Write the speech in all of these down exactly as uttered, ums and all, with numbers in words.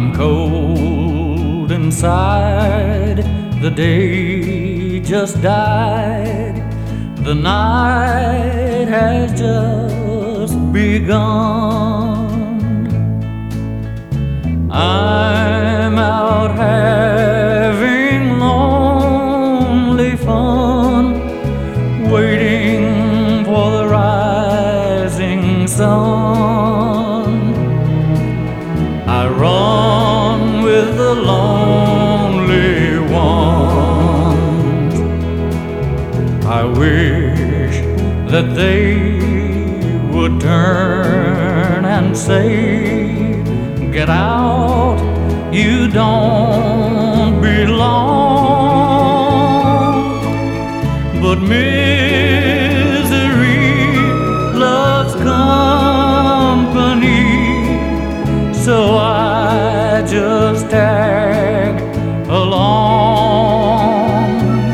I'm cold inside, the day just died, the night has just begun. I'm out having lonely fun, waiting for the rising sun. I run with the lonely ones. I wish that they would turn and say, "Get out, you don't belong." But misery loves company, so I just tag along,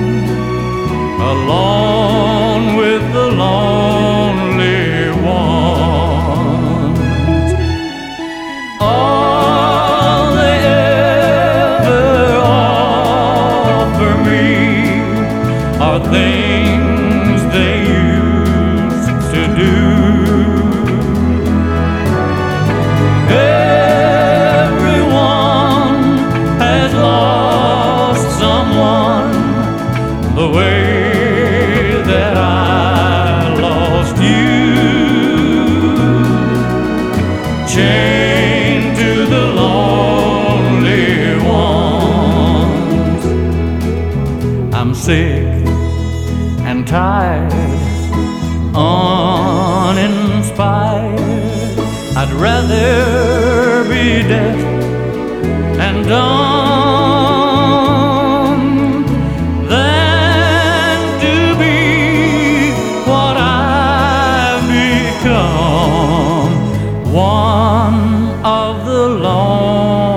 along with the lonely ones. All they ever offer me are things they used to do. The way that I lost you, chained to the lonely ones. I'm sick and tired, uninspired. I'd rather be dead and done than to be what I've become, one of the lonely.